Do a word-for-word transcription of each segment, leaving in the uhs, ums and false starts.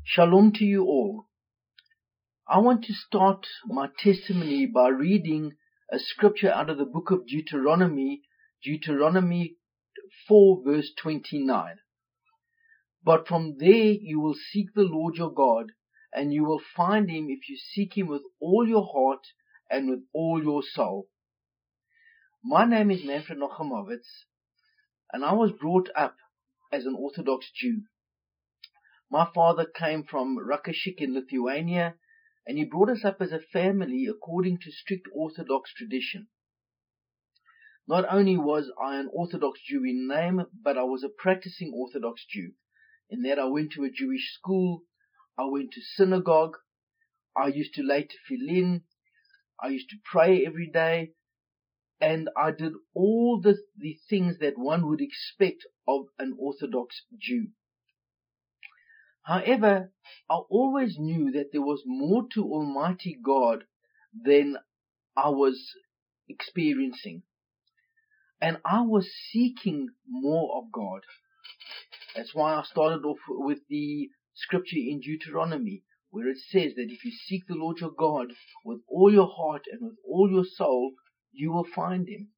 Shalom to you all. I want to start my testimony by reading a scripture out of the book of Deuteronomy, Deuteronomy four verse twenty-nine. But from there you will seek the Lord your God, and you will find him if you seek him with all your heart and with all your soul. My name is Manfred Nochamovitz, and I was brought up as an Orthodox Jew. My father came from Rakashik in Lithuania, and he brought us up as a family according to strict Orthodox tradition. Not only was I an Orthodox Jew in name, but I was a practicing Orthodox Jew, in that I went to a Jewish school, I went to synagogue, I used to lay tefillin, I used to pray every day, and I did all the, the things that one would expect of an Orthodox Jew. However, I always knew that there was more to Almighty God than I was experiencing. And I was seeking more of God. That's why I started off with the scripture in Deuteronomy, where it says that if you seek the Lord your God with all your heart and with all your soul, you will find him.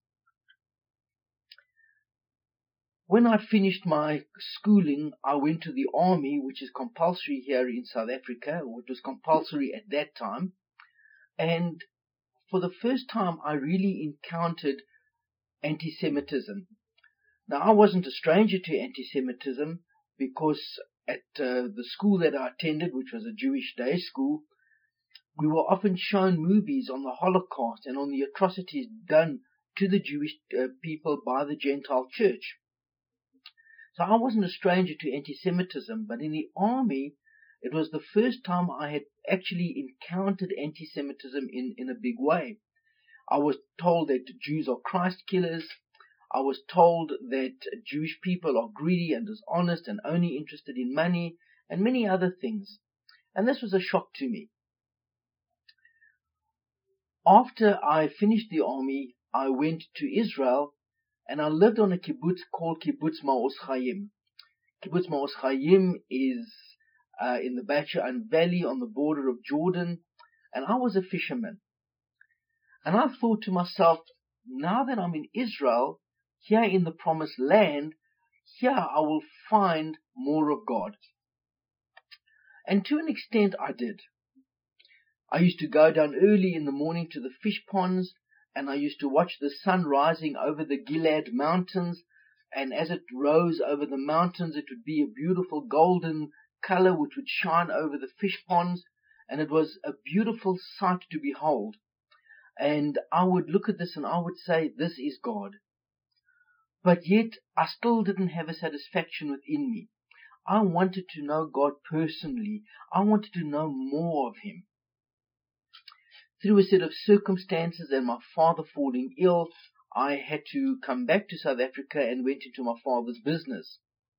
When I finished my schooling, I went to the army, which is compulsory here in South Africa, or it was compulsory at that time. And for the first time, I really encountered anti-Semitism. Now, I wasn't a stranger to anti-Semitism because at uh, the school that I attended, which was a Jewish day school, we were often shown movies on the Holocaust and on the atrocities done to the Jewish uh, people by the Gentile church. So I wasn't a stranger to anti-Semitism, but in the army, it was the first time I had actually encountered anti-Semitism in, in a big way. I was told that Jews are Christ killers. I was told that Jewish people are greedy and dishonest and only interested in money and many other things. And this was a shock to me. After I finished the army, I went to Israel, and I lived on a kibbutz called Kibbutz Maoz Chaim. Kibbutz Maoz Chaim is uh, in the Beit She'an Valley on the border of Jordan, and I was a fisherman. And I thought to myself, now that I'm in Israel, here in the Promised Land, here I will find more of God. And to an extent I did. I used to go down early in the morning to the fish ponds, and I used to watch the sun rising over the Gilead mountains, and as it rose over the mountains, it would be a beautiful golden color which would shine over the fish ponds, and it was a beautiful sight to behold. And I would look at this and I would say, this is God. But yet, I still didn't have a satisfaction within me. I wanted to know God personally. I wanted to know more of him. Through a set of circumstances and my father falling ill, I had to come back to South Africa and went into my father's business.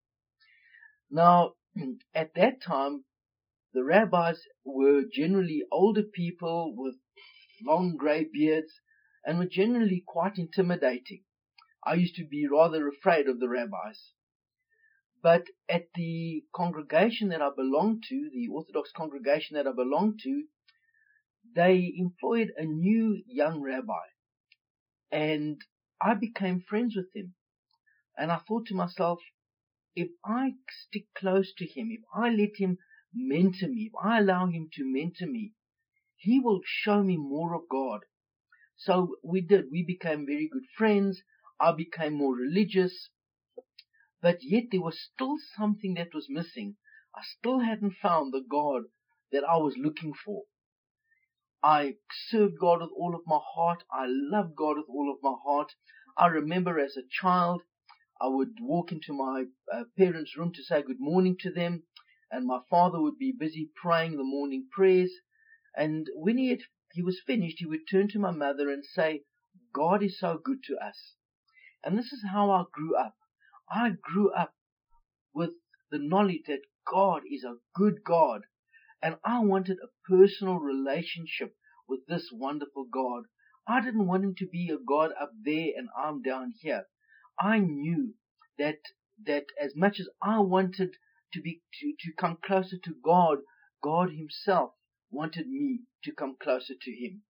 Now, at that time, the rabbis were generally older people with long grey beards and were generally quite intimidating. I used to be rather afraid of the rabbis. But at the congregation that I belonged to, the Orthodox congregation that I belonged to, they employed a new young rabbi, and I became friends with him. And I thought to myself, if I stick close to him, if I let him mentor me, if I allow him to mentor me, he will show me more of God. So we did. We became very good friends. I became more religious. But yet there was still something that was missing. I still hadn't found the God that I was looking for. I served God with all of my heart. I loved God with all of my heart. I remember as a child, I would walk into my uh, parents' room to say good morning to them, and my father would be busy praying the morning prayers. And when he, had, he was finished, he would turn to my mother and say, God is so good to us. And this is how I grew up. I grew up with the knowledge that God is a good God. And I wanted a personal relationship with this wonderful God. I didn't want him to be a God up there and I'm down here. I knew that, that as much as I wanted to be, to, to come closer to God. God himself wanted me to come closer to him.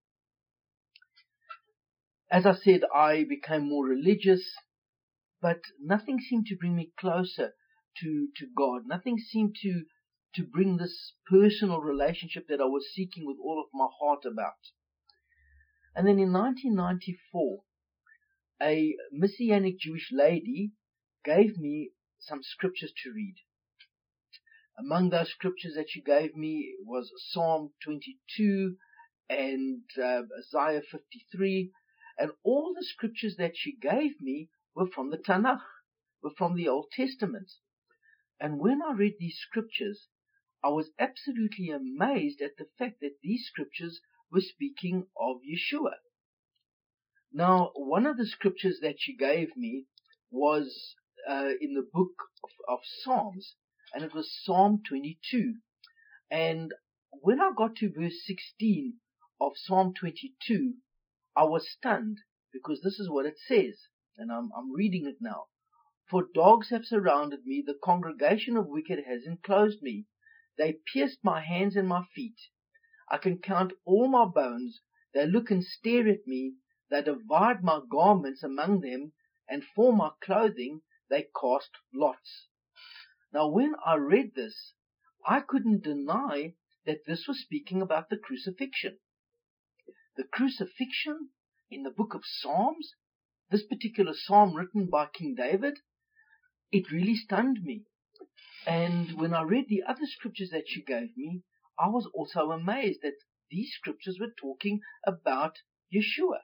As I said, I became more religious, but nothing seemed to bring me closer to, to God. Nothing seemed to, to bring this personal relationship that I was seeking with all of my heart about. And then in nineteen ninety-four, a Messianic Jewish lady gave me some scriptures to read. Among those scriptures that she gave me was Psalm twenty-two and uh, Isaiah fifty-three, and all the scriptures that she gave me were from the Tanakh, were from the Old Testament. And when I read these scriptures, I was absolutely amazed at the fact that these scriptures were speaking of Yeshua. Now, one of the scriptures that she gave me was uh, in the book of, of Psalms, and it was Psalm twenty-two. And when I got to verse sixteen of Psalm twenty-two, I was stunned, because this is what it says, and I'm, I'm reading it now. For dogs have surrounded me, the congregation of wicked has enclosed me. They pierced my hands and my feet. I can count all my bones. They look and stare at me. They divide my garments among them, and for my clothing they cast lots. Now when I read this, I couldn't deny that this was speaking about the crucifixion. The crucifixion in the book of Psalms, this particular psalm written by King David, it really stunned me. And when I read the other scriptures that she gave me, I was also amazed that these scriptures were talking about Yeshua.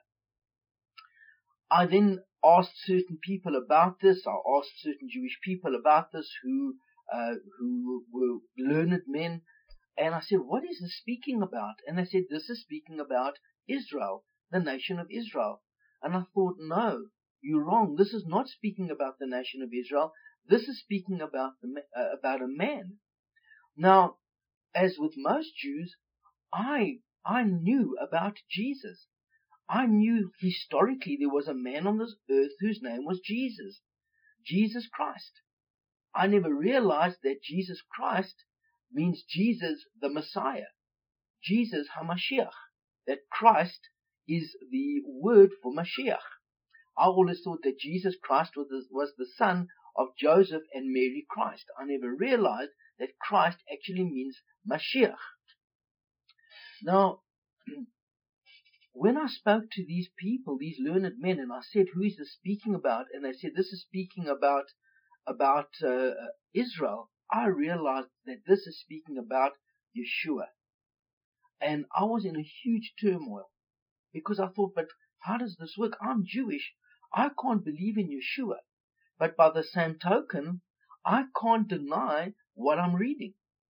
I then asked certain people about this. I asked certain Jewish people about this who uh, who were learned men. And I said, what is this speaking about? And they said, this is speaking about Israel, the nation of Israel. And I thought, no, you're wrong. This is not speaking about the nation of Israel. This is speaking about the, uh, about a man. Now, as with most Jews, I I knew about Jesus. I knew historically there was a man on this earth whose name was Jesus, Jesus Christ. I never realized that Jesus Christ means Jesus the Messiah, Jesus HaMashiach, that Christ is the word for Mashiach. I always thought that Jesus Christ was the, was the son of Joseph and Mary Christ. I never realized that Christ actually means Mashiach. Now, when I spoke to these people, these learned men, and I said, who is this speaking about? And they said, this is speaking about, about uh, Israel. I realized that this is speaking about Yeshua. And I was in a huge turmoil, because I thought, but how does this work? I'm Jewish. I can't believe in Yeshua. But by the same token, I can't deny what I'm reading.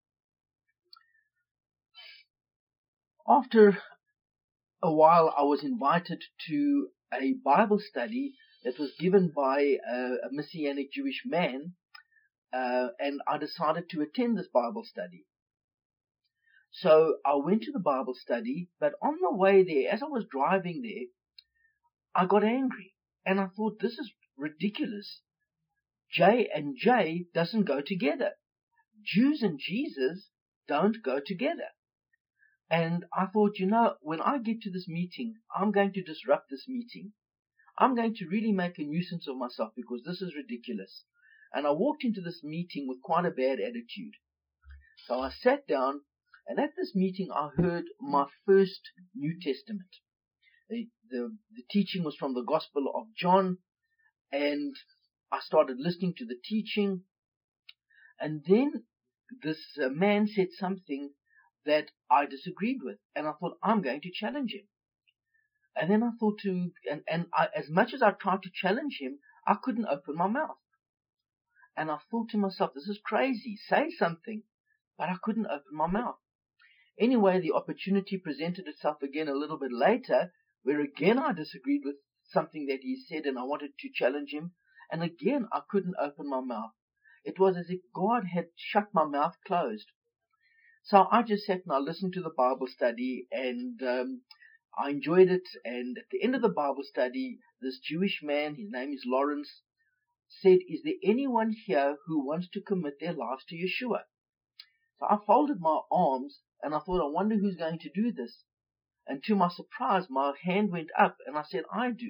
After a while, I was invited to a Bible study that was given by a, a Messianic Jewish man, uh, and I decided to attend this Bible study. So I went to the Bible study, but on the way there, as I was driving there, I got angry, and I thought, this is ridiculous. J and J doesn't go together. Jews and Jesus don't go together. And I thought, you know, when I get to this meeting, I'm going to disrupt this meeting. I'm going to really make a nuisance of myself, because this is ridiculous. And I walked into this meeting with quite a bad attitude. So I sat down, and at this meeting I heard my first New Testament. The, the, the teaching was from the Gospel of John, and I started listening to the teaching. And then this uh, man said something that I disagreed with, and I thought, I'm going to challenge him. And then I thought to, and, and I, as much as I tried to challenge him, I couldn't open my mouth. And I thought to myself, this is crazy, say something, but I couldn't open my mouth. Anyway, the opportunity presented itself again a little bit later, where again I disagreed with something that he said, and I wanted to challenge him, and again I couldn't open my mouth. It was as if God had shut my mouth closed. So I just sat and I listened to the Bible study, and um, I enjoyed it. And at the end of the Bible study, this Jewish man, his name is Lawrence, said, is there anyone here who wants to commit their lives to Yeshua? So I folded my arms and I thought, I wonder who's going to do this. And to my surprise, my hand went up and I said, I do.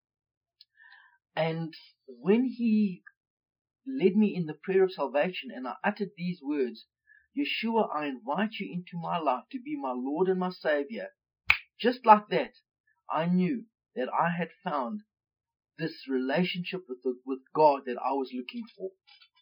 And when he led me in the prayer of salvation and I uttered these words, Yeshua, I invite you into my life to be my Lord and my Savior. Just like that, I knew that I had found this relationship with, the, with God that I was looking for.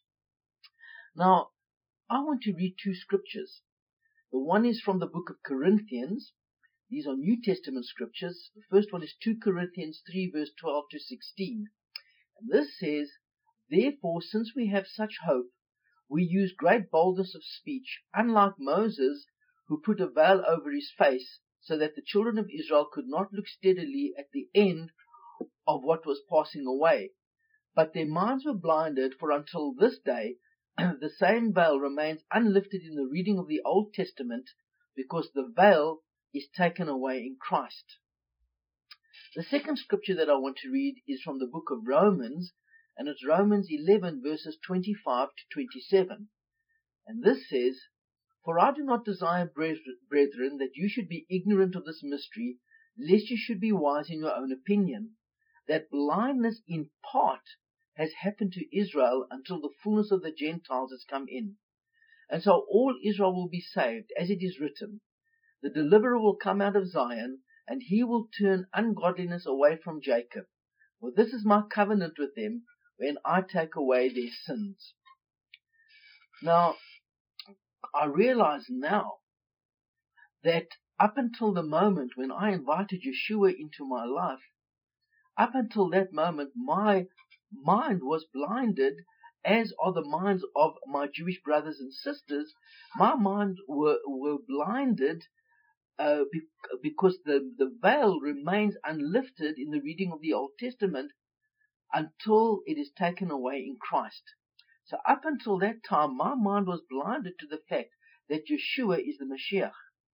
Now, I want to read two scriptures. The one is from the book of Corinthians. These are New Testament scriptures. The first one is two Corinthians three verse twelve to sixteen. And this says, therefore, since we have such hope, we use great boldness of speech, unlike Moses, who put a veil over his face, so that the children of Israel could not look steadily at the end of what was passing away. But their minds were blinded, for until this day, the same veil remains unlifted in the reading of the Old Testament, because the veil is taken away in Christ. The second scripture that I want to read is from the book of Romans, and it's Romans eleven verses twenty-five to twenty-seven. And this says, for I do not desire, brethren, that you should be ignorant of this mystery, lest you should be wise in your own opinion, that blindness in part has happened to Israel until the fullness of the Gentiles has come in. And so all Israel will be saved, as it is written, the deliverer will come out of Zion, and he will turn ungodliness away from Jacob. For this is my covenant with them, when I take away their sins. Now, I realize now that up until the moment when I invited Yeshua into my life, up until that moment, my mind was blinded, as are the minds of my Jewish brothers and sisters. My minds were, were blinded uh, be, because the, the veil remains unlifted in the reading of the Old Testament until it is taken away in Christ. So up until that time, my mind was blinded to the fact that Yeshua is the Mashiach.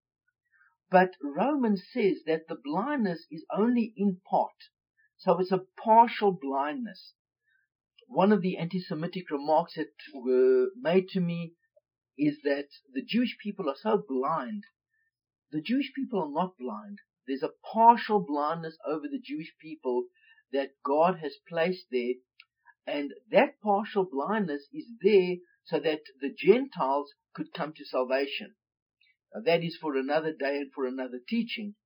But Romans says that the blindness is only in part. So it's a partial blindness. One of the anti-Semitic remarks that were made to me is that the Jewish people are so blind. The Jewish people are not blind. There's a partial blindness over the Jewish people that God has placed there. And that partial blindness is there so that the Gentiles could come to salvation. Now, that is for another day and for another teaching.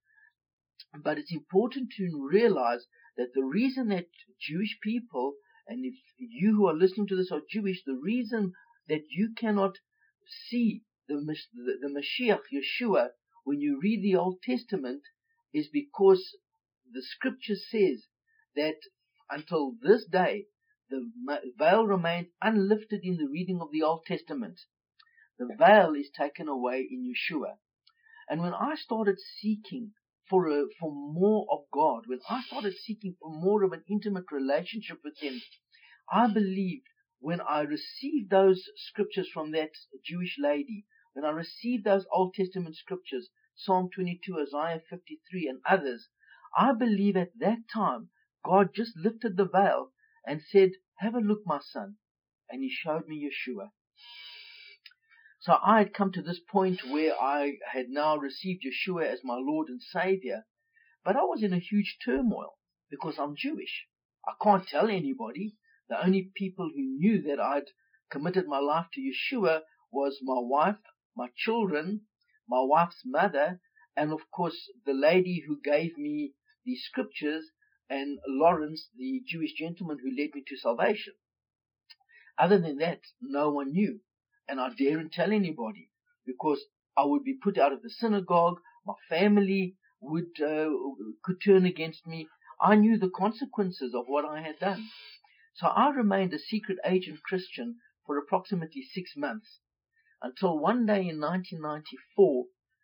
But it's important to realize that the reason that Jewish people, and if you who are listening to this are Jewish, the reason that you cannot see the, the, the Mashiach, Yeshua, when you read the Old Testament, is because the scripture says that until this day, the veil remains unlifted in the reading of the Old Testament. The veil is taken away in Yeshua. And when I started seeking for a, for more of God, when I started seeking for more of an intimate relationship with Him, I believed when I received those scriptures from that Jewish lady, when I received those Old Testament scriptures, Psalm twenty-two, Isaiah fifty-three, and others, I believe at that time God just lifted the veil and said, have a look, my son. And He showed me Yeshua. So I had come to this point where I had now received Yeshua as my Lord and Savior, but I was in a huge turmoil because I'm Jewish. I can't tell anybody. The only people who knew that I'd committed my life to Yeshua was my wife, my children, my wife's mother, and of course the lady who gave me the scriptures, and Lawrence, the Jewish gentleman who led me to salvation. Other than that, no one knew. And I daren't tell anybody because I would be put out of the synagogue. My family would uh, could turn against me. I knew the consequences of what I had done. So I remained a secret agent Christian for approximately six months until one day in nineteen ninety-four,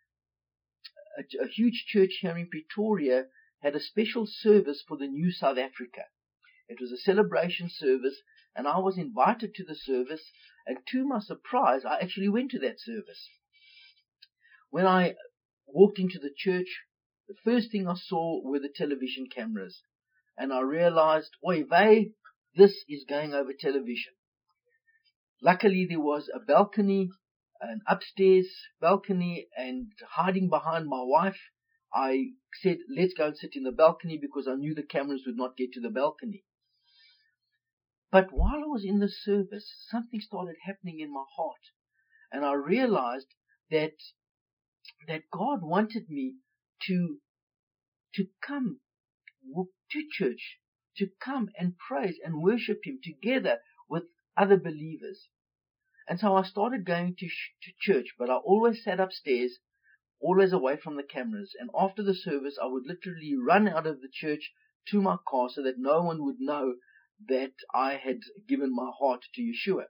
a, a huge church here in Pretoria had a special service for the new South Africa. It was a celebration service, and I was invited to the service, and to my surprise, I actually went to that service. When I walked into the church, the first thing I saw were the television cameras, and I realized, oy vey, this is going over television. Luckily, there was a balcony, an upstairs balcony, and hiding behind my wife, I said, let's go and sit in the balcony, because I knew the cameras would not get to the balcony. But while I was in the service, something started happening in my heart, and I realized that that God wanted me to to come to church, to come and praise and worship Him together with other believers. And so I started going to, sh- to church, but I always sat upstairs, always away from the cameras. And after the service, I would literally run out of the church to my car so that no one would know that I had given my heart to Yeshua.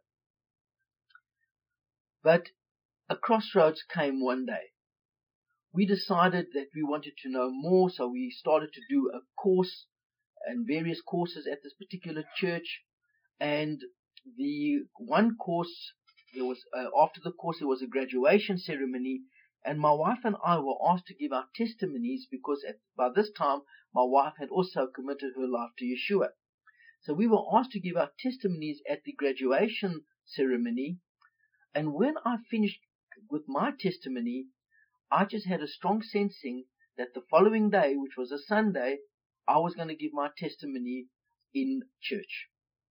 But a crossroads came one day. We decided that we wanted to know more, so we started to do a course and various courses at this particular church. And the one course, there was uh, after the course there was a graduation ceremony, and my wife and I were asked to give our testimonies, because at, by this time my wife had also committed her life to Yeshua. So we were asked to give our testimonies at the graduation ceremony. And when I finished with my testimony, I just had a strong sensing that the following day, which was a Sunday, I was going to give my testimony in church.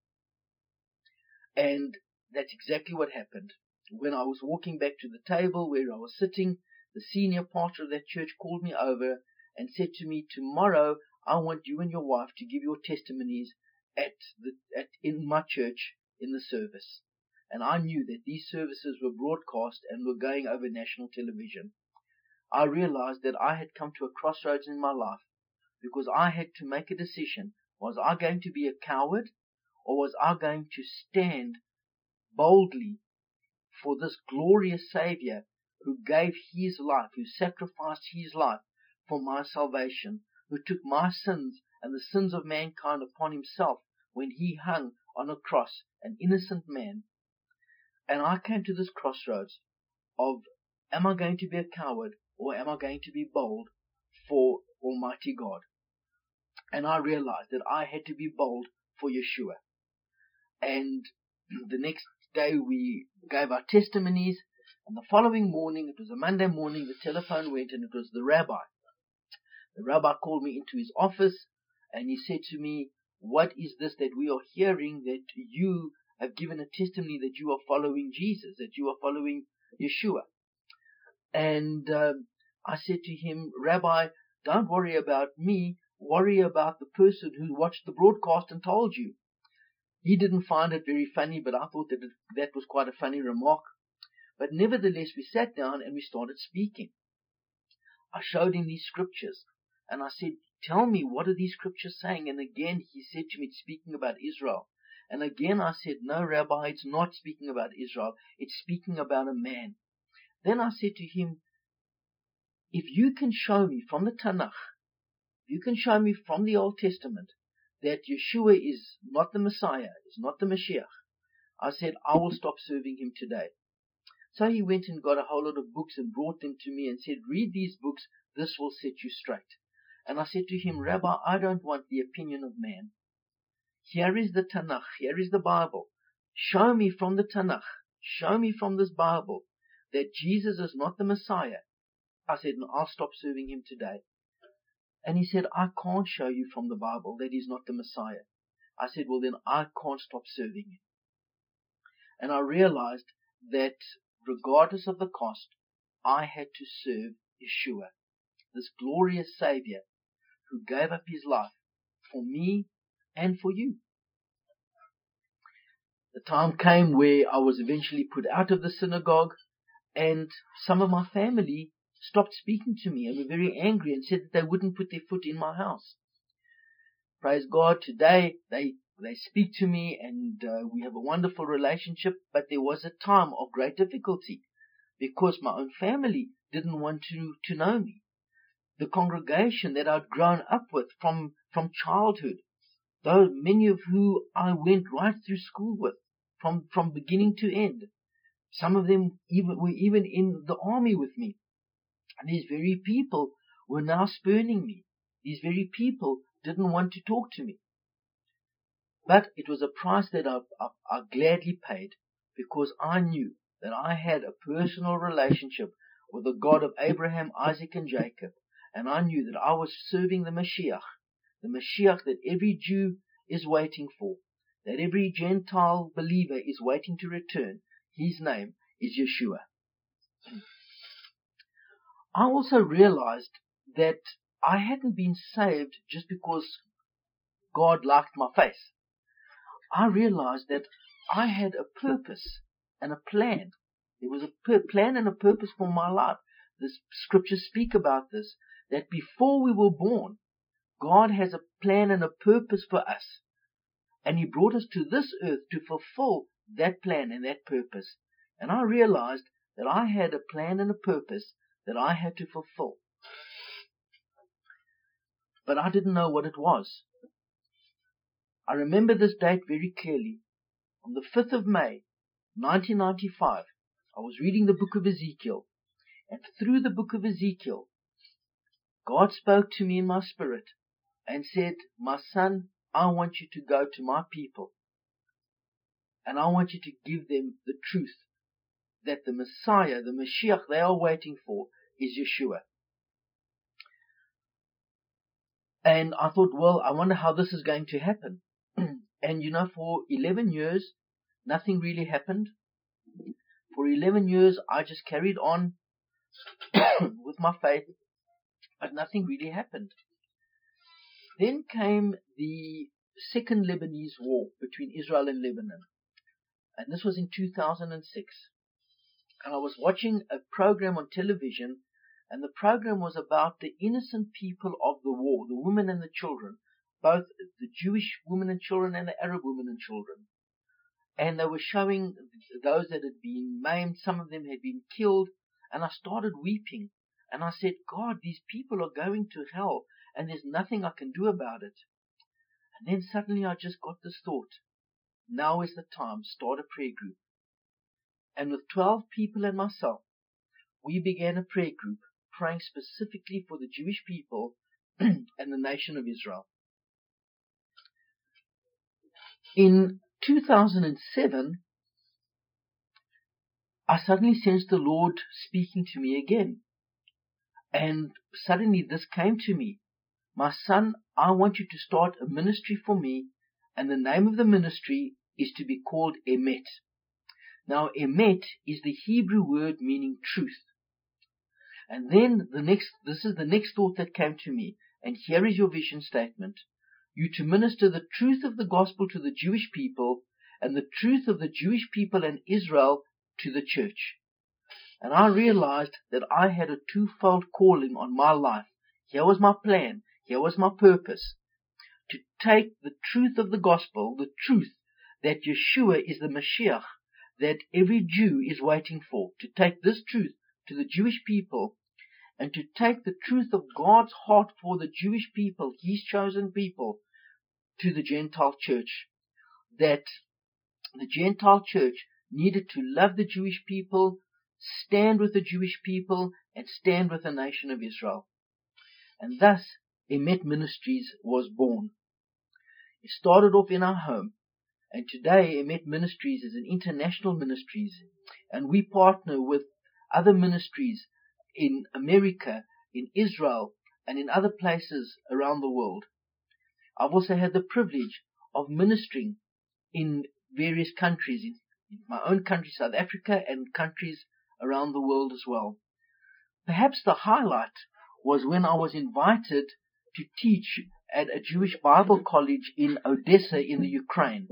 And that's exactly what happened. When I was walking back to the table where I was sitting, the senior pastor of that church called me over and said to me, tomorrow I want you and your wife to give your testimonies at the at in my church in the service. And I knew that these services were broadcast and were going over national television. I realized that I had come to a crossroads in my life, because I had to make a decision. Was I going to be a coward, or was I going to stand boldly for this glorious Savior who gave His life, who sacrificed His life for my salvation, who took my sins and the sins of mankind upon Himself when He hung on a cross, an innocent man? And I came to this crossroads of, am I going to be a coward, or am I going to be bold for Almighty God? And I realized that I had to be bold for Yeshua. And the next day we gave our testimonies, and the following morning, it was a Monday morning, the telephone went, and it was the rabbi. The rabbi called me into his office, and he said to me, what is this that we are hearing, that you have given a testimony that you are following Jesus, that you are following Yeshua? And um, I said to him, Rabbi, don't worry about me, worry about the person who watched the broadcast and told you. He didn't find it very funny, but I thought that it, that was quite a funny remark. But nevertheless, we sat down and we started speaking. I showed him these scriptures, and I said, tell me, what are these scriptures saying? And again, he said to me, it's speaking about Israel. And again, I said, no, Rabbi, it's not speaking about Israel. It's speaking about a man. Then I said to him, if you can show me from the Tanakh, if you can show me from the Old Testament that Yeshua is not the Messiah, is not the Mashiach, I said, I will stop serving Him today. So he went and got a whole lot of books and brought them to me and said, read these books, this will set you straight. And I said to him, Rabbi, I don't want the opinion of man. Here is the Tanakh, here is the Bible. Show me from the Tanakh, show me from this Bible that Jesus is not the Messiah. I said, no, I'll stop serving Him today. And he said, I can't show you from the Bible that He's not the Messiah. I said, well then I can't stop serving Him. And I realized that regardless of the cost, I had to serve Yeshua, this glorious Savior who gave up His life for me and for you. The time came where I was eventually put out of the synagogue, and some of my family stopped speaking to me and were very angry and said that they wouldn't put their foot in my house. Praise God, today they they speak to me, and uh, we have a wonderful relationship, but there was a time of great difficulty because my own family didn't want to, to know me. The congregation that I'd grown up with from, from childhood, though many of who I went right through school with, from, from beginning to end. Some of them even were even in the army with me. And these very people were now spurning me. These very people didn't want to talk to me. But it was a price that I, I, I gladly paid, because I knew that I had a personal relationship with the God of Abraham, Isaac, and Jacob, and I knew that I was serving the Mashiach, the Mashiach that every Jew is waiting for, that every Gentile believer is waiting to return. His name is Yeshua. I also realized that I hadn't been saved just because God liked my face. I realized that I had a purpose and a plan. There was a per- plan and a purpose for my life. The scriptures speak about this, that before we were born, God has a plan and a purpose for us. And He brought us to this earth to fulfill that plan and that purpose. And I realized that I had a plan and a purpose that I had to fulfill. But I didn't know what it was. I remember this date very clearly. On the fifth of May, nineteen ninety-five, I was reading the book of Ezekiel. And through the book of Ezekiel, God spoke to me in my spirit and said, my son, I want you to go to my people. And I want you to give them the truth that the Messiah, the Mashiach they are waiting for is Yeshua. And I thought, well, I wonder how this is going to happen. And you know, for eleven years, nothing really happened. For eleven years, I just carried on with my faith, but nothing really happened. Then came the Second Lebanese War between Israel and Lebanon. And this was in two thousand six. And I was watching a program on television, and the program was about the innocent people of the war, the women and the children, both the Jewish women and children and the Arab women and children. And they were showing those that had been maimed, some of them had been killed, and I started weeping. And I said, God, these people are going to hell, and there's nothing I can do about it. And then suddenly I just got this thought, now is the time, start a prayer group. And with twelve people and myself, we began a prayer group praying specifically for the Jewish people and the nation of Israel. In two thousand seven, I suddenly sensed the Lord speaking to me again. And suddenly this came to me. My son, I want you to start a ministry for me, and the name of the ministry is to be called Emet. Now, Emet is the Hebrew word meaning truth. And then the next, this is the next thought that came to me, and here is your vision statement. You to minister the truth of the gospel to the Jewish people, and the truth of the Jewish people and Israel to the church. And I realized that I had a twofold calling on my life. Here was my plan. Here was my purpose. To take the truth of the gospel, the truth that Yeshua is the Mashiach, that every Jew is waiting for. To take this truth to the Jewish people, and to take the truth of God's heart for the Jewish people, His chosen people, to the Gentile church. That the Gentile church needed to love the Jewish people, stand with the Jewish people, and stand with the nation of Israel. And thus, Emet Ministries was born. It started off in our home, and today Emet Ministries is an international ministries, and we partner with other ministries in America, in Israel, and in other places around the world. I've also had the privilege of ministering in various countries, in my own country, South Africa, and countries around the world as well. Perhaps the highlight was when I was invited to teach at a Jewish Bible college in Odessa in the Ukraine.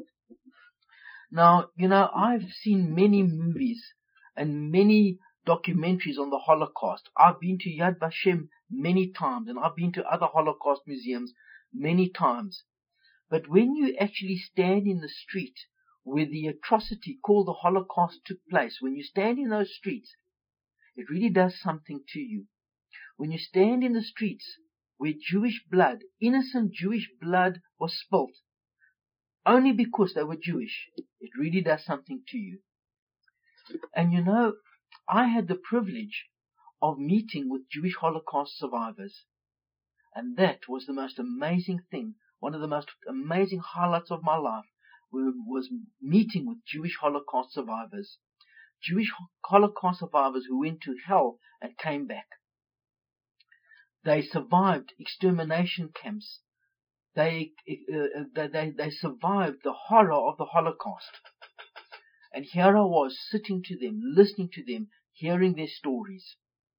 Now, you know, I've seen many movies and many documentaries on the Holocaust. I've been to Yad Vashem many times, and I've been to other Holocaust museums many times. But when you actually stand in the street where the atrocity called the Holocaust took place, when you stand in those streets, it really does something to you. When you stand in the streets where Jewish blood, innocent Jewish blood was spilt, only because they were Jewish, it really does something to you. And you know, I had the privilege of meeting with Jewish Holocaust survivors. And that was the most amazing thing one of the most amazing highlights of my life was meeting with Jewish Holocaust survivors. Jewish Holocaust survivors who went to hell and came back. They survived extermination camps. They, uh, they, they, they survived the horror of the Holocaust. And here I was sitting to them, listening to them, hearing their stories.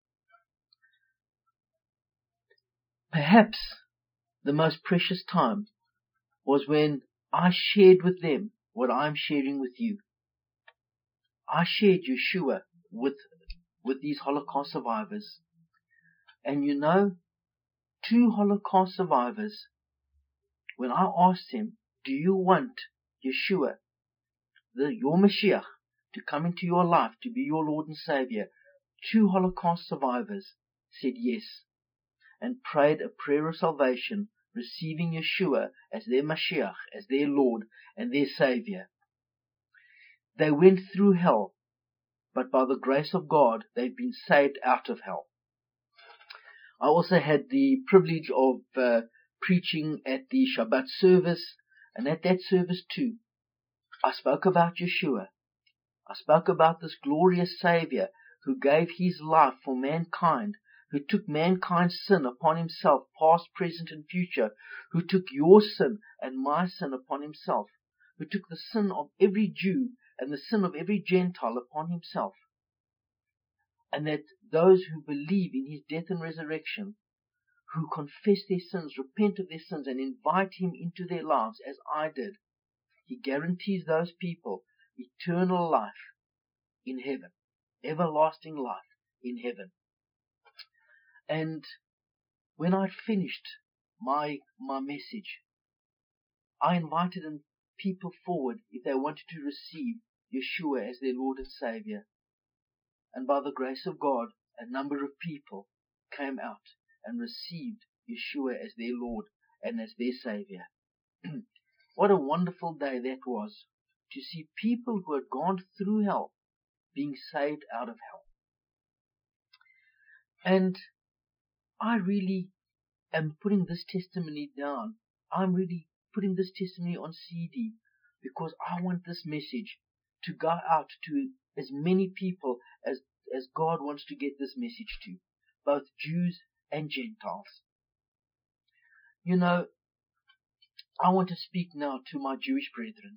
Perhaps the most precious time was when I shared with them what I'm sharing with you. I shared Yeshua with, with these Holocaust survivors. And you know, two Holocaust survivors, when I asked them, do you want Yeshua, the, your Mashiach, to come into your life, to be your Lord and Savior, two Holocaust survivors said yes, and prayed a prayer of salvation, receiving Yeshua as their Mashiach, as their Lord and their Savior. They went through hell, but by the grace of God, they've been saved out of hell. I also had the privilege of uh, preaching at the Shabbat service, and at that service too, I spoke about Yeshua. I spoke about this glorious Savior who gave his life for mankind, who took mankind's sin upon himself, past, present, and future, who took your sin and my sin upon himself, who took the sin of every Jew and the sin of every Gentile upon himself. And that those who believe in his death and resurrection, who confess their sins, repent of their sins, and invite him into their lives, as I did, he guarantees those people eternal life in heaven, everlasting life in heaven. And when I'd finished my, my message, I invited people forward if they wanted to receive Yeshua as their Lord and Savior. And by the grace of God, a number of people came out and received Yeshua as their Lord and as their Savior. What a wonderful day that was, to see people who had gone through hell being saved out of hell. And I really am putting this testimony down. I'm really putting this testimony on C D because I want this message to go out to as many people as, as God wants to get this message to, both Jews and Gentiles. You know, I want to speak now to my Jewish brethren.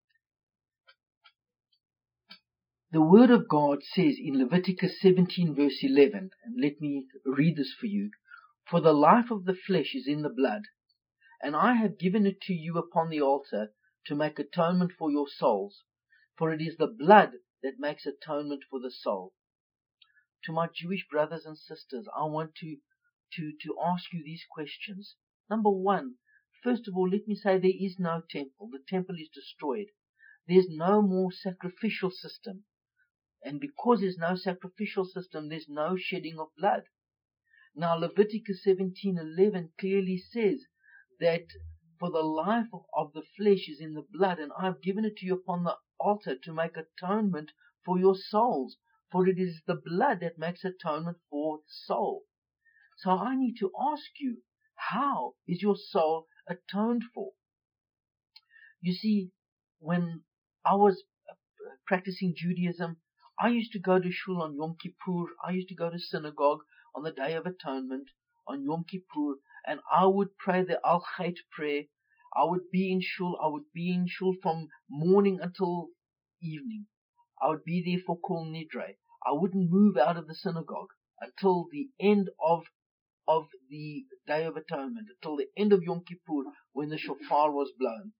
The Word of God says in Leviticus seventeen verse eleven, and let me read this for you, for the life of the flesh is in the blood, and I have given it to you upon the altar to make atonement for your souls, for it is the blood that makes atonement for the soul. To my Jewish brothers and sisters, I want to, to, to ask you these questions. Number one, first of all, let me say there is no temple. The temple is destroyed. There's no more sacrificial system. And because there's no sacrificial system, there's no shedding of blood. Now Leviticus seventeen eleven clearly says that for the life of, of the flesh is in the blood, and I've given it to you upon the altar to make atonement for your souls. For it is the blood that makes atonement for the soul. So I need to ask you, how is your soul atoned for? You see, when I was practicing Judaism, I used to go to shul on Yom Kippur. I used to go to synagogue on the Day of Atonement on Yom Kippur, and I would pray the Al Chait prayer. I would be in shul. I would be in shul from morning until evening. I would be there for Kol Nidre. I wouldn't move out of the synagogue until the end of of the Day of Atonement, until the end of Yom Kippur, when the shofar was blown.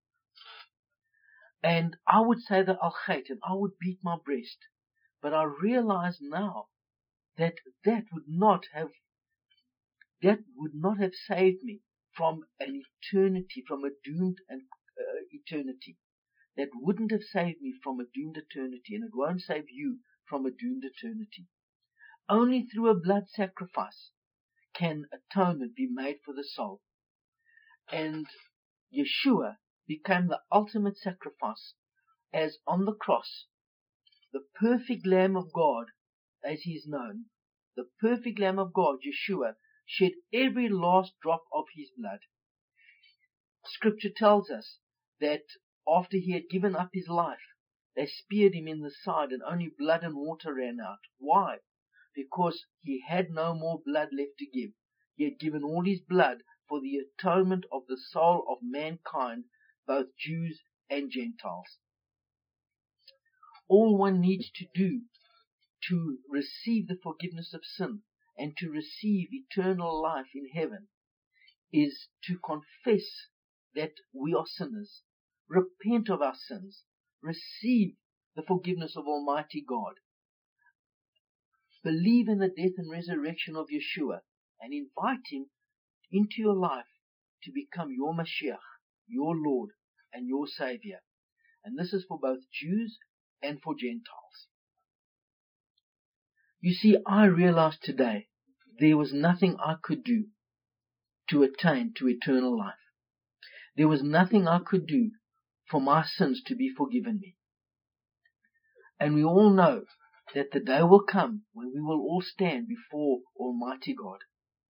And I would say the Al Chait, and I would beat my breast. But I realize now that that would not have, that would not have saved me from an eternity, from a doomed and, uh, eternity. That wouldn't have saved me from a doomed eternity, and it won't save you from a doomed eternity. Only through a blood sacrifice can atonement be made for the soul. And Yeshua became the ultimate sacrifice, as on the cross, the perfect Lamb of God, as he is known, the perfect Lamb of God, Yeshua, shed every last drop of his blood. Scripture tells us that after he had given up his life, they speared him in the side and only blood and water ran out. Why? Because he had no more blood left to give. He had given all his blood for the atonement of the soul of mankind, both Jews and Gentiles. All one needs to do to receive the forgiveness of sin and to receive eternal life in heaven is to confess that we are sinners, repent of our sins, receive the forgiveness of Almighty God, believe in the death and resurrection of Yeshua, and invite him into your life to become your Mashiach, your Lord, and your Savior. And this is for both Jews and for Gentiles. You see, I realized today there was nothing I could do to attain to eternal life. There was nothing I could do for my sins to be forgiven me. And we all know that the day will come when we will all stand before Almighty God.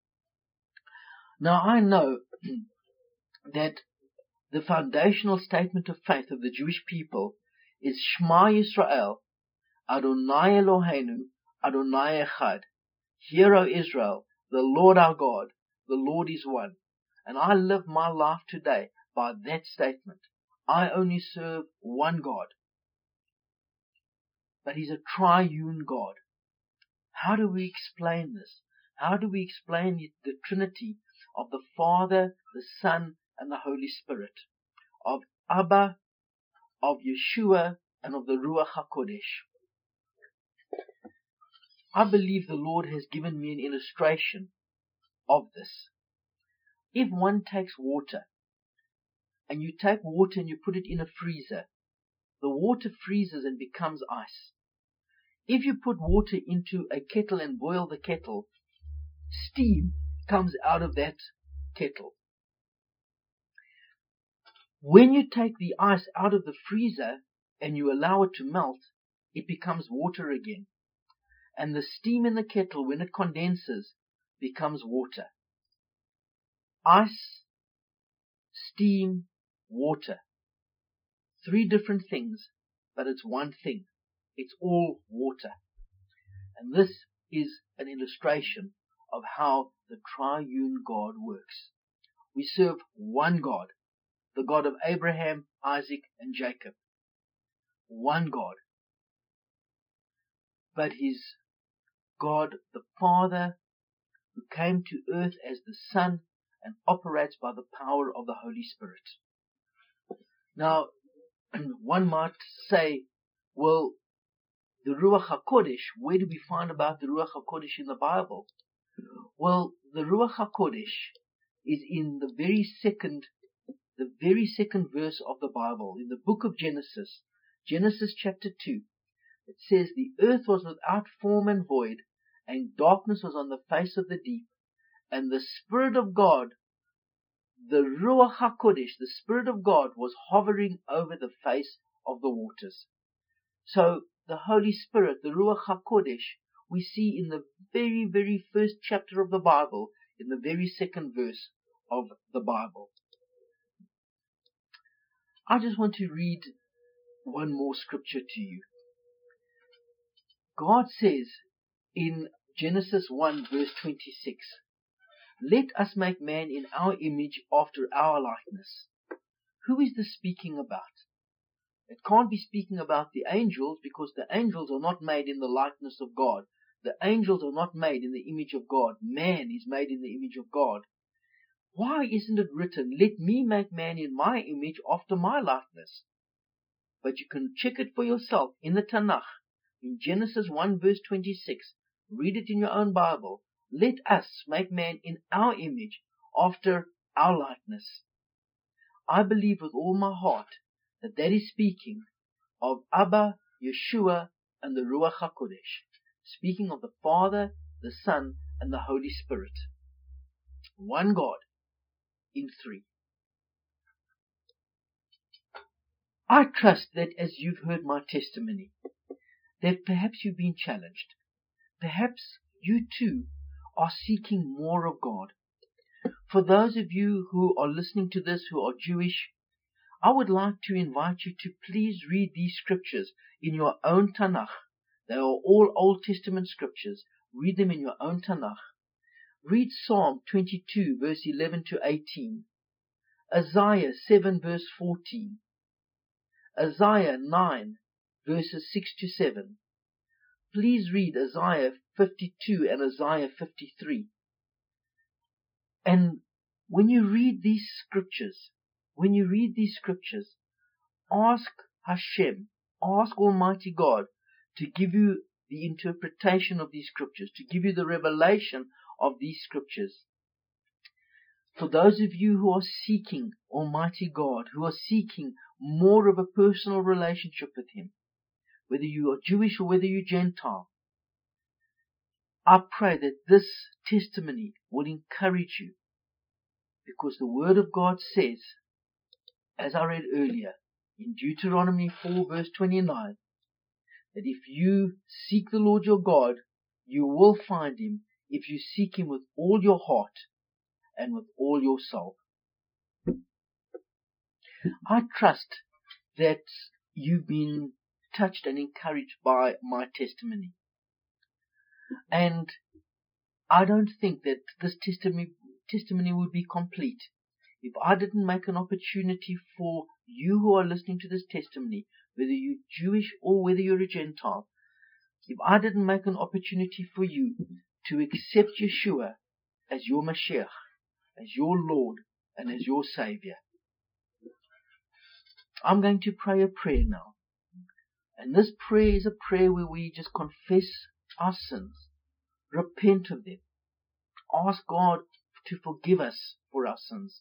Now I know that the foundational statement of faith of the Jewish people is Shema Yisrael, Adonai Eloheinu, Adonai Echad. Hear, O Israel, the Lord our God, the Lord is one. And I live my life today by that statement. I only serve one God. But he's a triune God. How do we explain this? How do we explain the Trinity of the Father, the Son, and the Holy Spirit? Of Abba, of Yeshua, and of the Ruach HaKodesh. I believe the Lord has given me an illustration of this. If one takes water, and you take water and you put it in a freezer, the water freezes and becomes ice. If you put water into a kettle and boil the kettle, steam comes out of that kettle. When you take the ice out of the freezer and you allow it to melt, it becomes water again. And the steam in the kettle, when it condenses, becomes water. Ice, steam, water. Three different things, but it's one thing. It's all water. And this is an illustration of how the triune God works. We serve one God, the God of Abraham, Isaac, and Jacob. One God. But He's God the Father, who came to earth as the Son and operates by the power of the Holy Spirit. Now, one might say, well, the Ruach HaKodesh, where do we find about the Ruach HaKodesh in the Bible? Well, the Ruach HaKodesh is in the very second, the very second verse of the Bible, in the book of Genesis, Genesis chapter two. It says, the earth was without form and void, and darkness was on the face of the deep, and the Spirit of God, the Ruach HaKodesh, the Spirit of God, was hovering over the face of the waters. So, the Holy Spirit, the Ruach HaKodesh, we see in the very, very first chapter of the Bible, in the very second verse of the Bible. I just want to read one more scripture to you. God says in Genesis one verse twenty-six, let us make man in our image after our likeness. Who is this speaking about? It can't be speaking about the angels, because the angels are not made in the likeness of God. The angels are not made in the image of God. Man is made in the image of God. Why isn't it written, let me make man in my image after my likeness? But you can check it for yourself in the Tanakh, in Genesis one verse twenty-six. Read it in your own Bible. Let us make man in our image after our likeness. I believe with all my heart that that is speaking of Abba, Yeshua, and the Ruach HaKodesh. Speaking of the Father, the Son, and the Holy Spirit. One God in three. I trust that as you've heard my testimony, that perhaps you've been challenged. Perhaps you too are seeking more of God. For those of you who are listening to this who are Jewish, I would like to invite you to please read these scriptures in your own Tanakh. They are all Old Testament scriptures. Read them in your own Tanakh. Read Psalm twenty-two, verse eleven to eighteen. Isaiah seven, verse fourteen. Isaiah nine, verses six to seven. Please read Isaiah fifty-two and Isaiah fifty-three. And when you read these scriptures, when you read these scriptures, ask Hashem, ask Almighty God to give you the interpretation of these scriptures, to give you the revelation of these scriptures. For those of you who are seeking Almighty God, who are seeking more of a personal relationship with Him, whether you are Jewish or whether you're Gentile, I pray that this testimony will encourage you, because the Word of God says, as I read earlier, in Deuteronomy four, verse twenty-nine, that if you seek the Lord your God, you will find Him if you seek Him with all your heart and with all your soul. I trust that you've been touched and encouraged by my testimony. And I don't think that this testimony, testimony would be complete if I didn't make an opportunity for you who are listening to this testimony, whether you're Jewish or whether you're a Gentile, if I didn't make an opportunity for you to accept Yeshua as your Mashiach, as your Lord, and as your Savior. I'm going to pray a prayer now. And this prayer is a prayer where we just confess our sins, repent of them, ask God to forgive us for our sins,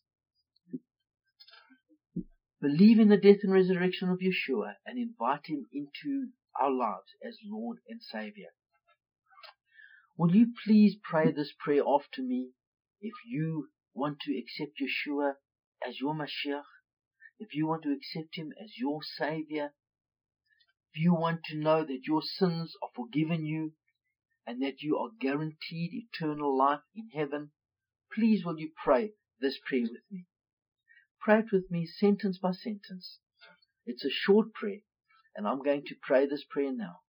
believe in the death and resurrection of Yeshua, and invite Him into our lives as Lord and Savior. Will you please pray this prayer after me if you want to accept Yeshua as your Mashiach, if you want to accept Him as your Savior, if you want to know that your sins are forgiven you and that you are guaranteed eternal life in heaven, please will you pray this prayer with me. Pray it with me sentence by sentence. It's a short prayer, and I'm going to pray this prayer now.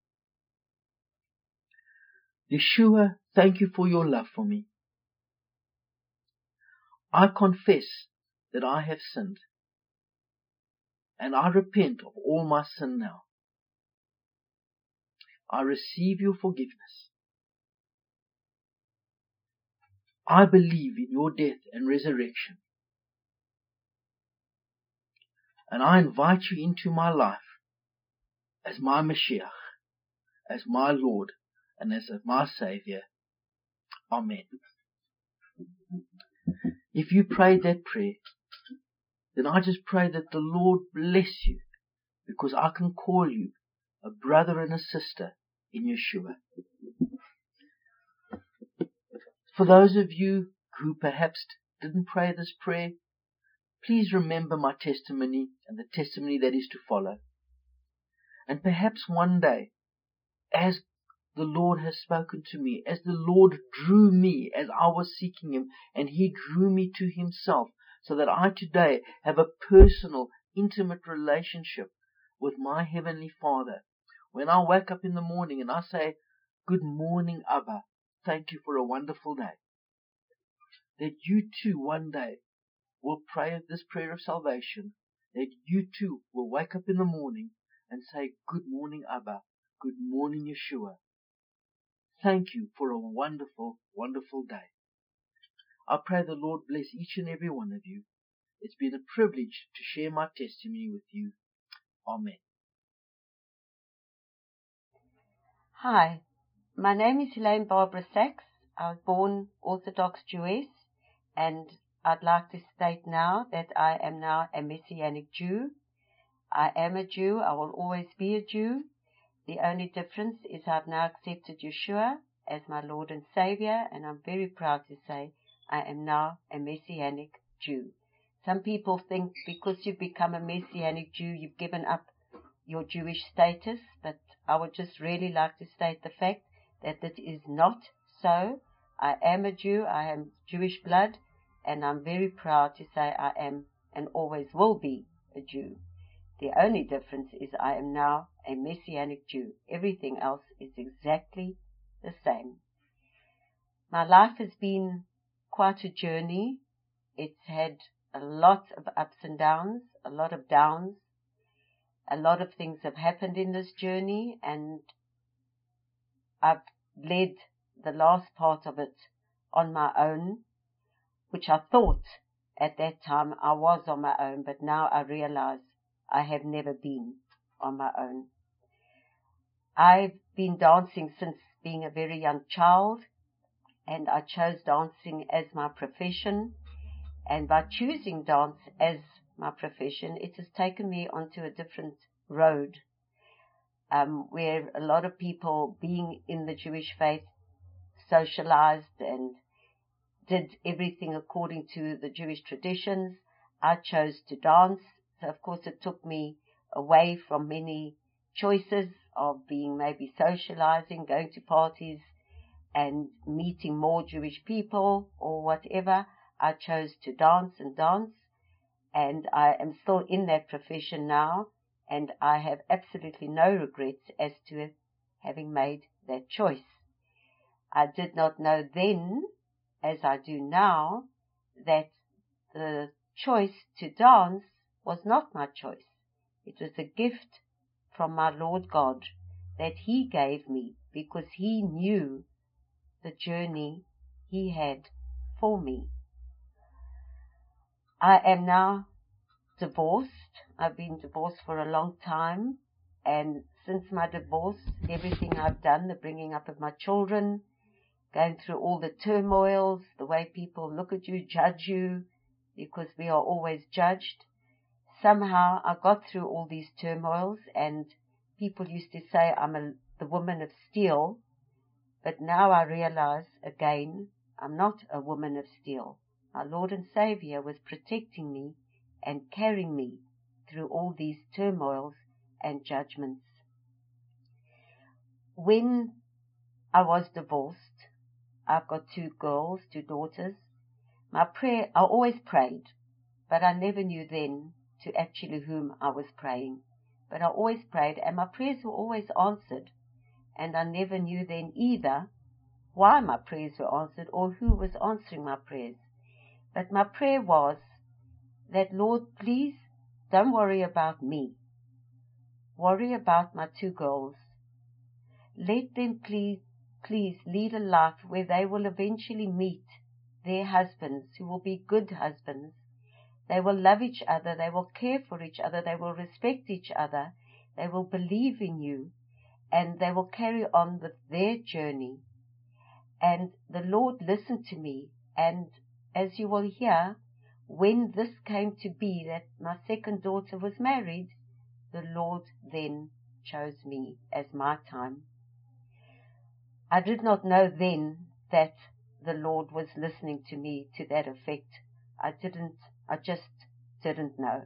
Yeshua, thank you for your love for me. I confess that I have sinned, and I repent of all my sin now. I receive your forgiveness. I believe in your death and resurrection, and I invite you into my life as my Mashiach, as my Lord, and as my Savior. Amen. If you prayed that prayer, then I just pray that the Lord bless you, because I can call you a brother and a sister in Yeshua. For those of you who perhaps didn't pray this prayer, please remember my testimony and the testimony that is to follow. And perhaps one day, as the Lord has spoken to me, as the Lord drew me as I was seeking Him, and He drew me to Himself, so that I today have a personal, intimate relationship with my Heavenly Father. When I wake up in the morning and I say, "Good morning, Abba, thank you for a wonderful day," that you too one day will pray this prayer of salvation, that you too will wake up in the morning and say, "Good morning, Abba, good morning, Yeshua. Thank you for a wonderful, wonderful day." I pray the Lord bless each and every one of you. It's been a privilege to share my testimony with you. Amen. Hi, my name is Elaine Barbara Sachs. I was born Orthodox Jewish, and I'd like to state now that I am now a Messianic Jew. I am a Jew. I will always be a Jew. The only difference is I've now accepted Yeshua as my Lord and Savior, and I'm very proud to say I am now a Messianic Jew. Some people think because you've become a Messianic Jew, you've given up your Jewish status, but I would just really like to state the fact that it is not so. I am a Jew. I am Jewish blood, and I'm very proud to say I am and always will be a Jew. The only difference is I am now a Messianic Jew. Everything else is exactly the same. My life has been quite a journey. It's had a lot of ups and downs, a lot of downs. A lot of things have happened in this journey, and I've led the last part of it on my own, which I thought at that time I was on my own, but now I realize I have never been on my own. I've been dancing since being a very young child, and I chose dancing as my profession, and by choosing dance as my profession, it has taken me onto a different road, um, where a lot of people, being in the Jewish faith, socialized and did everything according to the Jewish traditions. I chose to dance, so of course it took me away from many choices of being maybe socializing, going to parties and meeting more Jewish people or whatever. I chose to dance and dance. And I am still in that profession now, and I have absolutely no regrets as to having made that choice. I did not know then, as I do now, that the choice to dance was not my choice. It was a gift from my Lord God that He gave me because He knew the journey He had for me. I am now divorced. I've been divorced for a long time, and since my divorce, everything I've done, the bringing up of my children, going through all the turmoils, the way people look at you, judge you, because we are always judged. Somehow I got through all these turmoils, and people used to say I'm a, the woman of steel, but now I realize again, I'm not a woman of steel. My Lord and Savior was protecting me and carrying me through all these turmoils and judgments. When I was divorced, I've got two girls, two daughters. My prayer, I always prayed, but I never knew then to actually whom I was praying. But I always prayed, and my prayers were always answered. And I never knew then either why my prayers were answered or who was answering my prayers. But my prayer was that, Lord, please don't worry about me. Worry about my two girls. Let them please, please lead a life where they will eventually meet their husbands who will be good husbands. They will love each other. They will care for each other. They will respect each other. They will believe in you, and they will carry on with their journey. And the Lord listened to me, and as you will hear, when this came to be that my second daughter was married, the Lord then chose me as my time. I did not know then that the Lord was listening to me to that effect. I didn't, I just didn't know.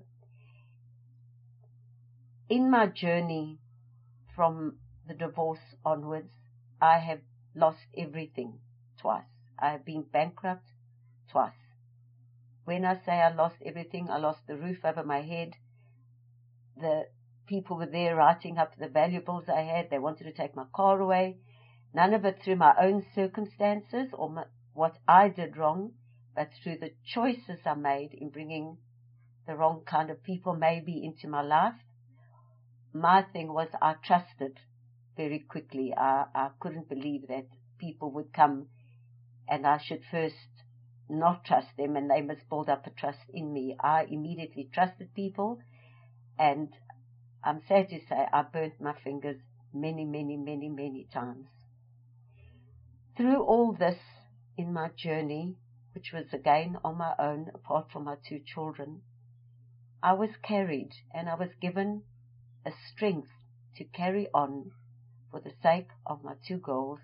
In my journey from the divorce onwards, I have lost everything twice. I have been bankrupt twice. When I say I lost everything, I lost the roof over my head. The people were there writing up the valuables I had. They wanted to take my car away. None of it through my own circumstances or my, what I did wrong, but through the choices I made in bringing the wrong kind of people maybe into my life. My thing was I trusted very quickly. I, I couldn't believe that people would come and I should first not trust them and they must build up a trust in me. I immediately trusted people, and I'm sad to say I burnt my fingers many, many, many, many times. Through all this in my journey, which was again on my own, apart from my two children, I was carried and I was given a strength to carry on for the sake of my two girls.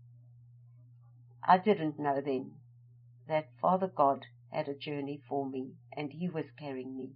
I didn't know then that Father God had a journey for me and He was carrying me.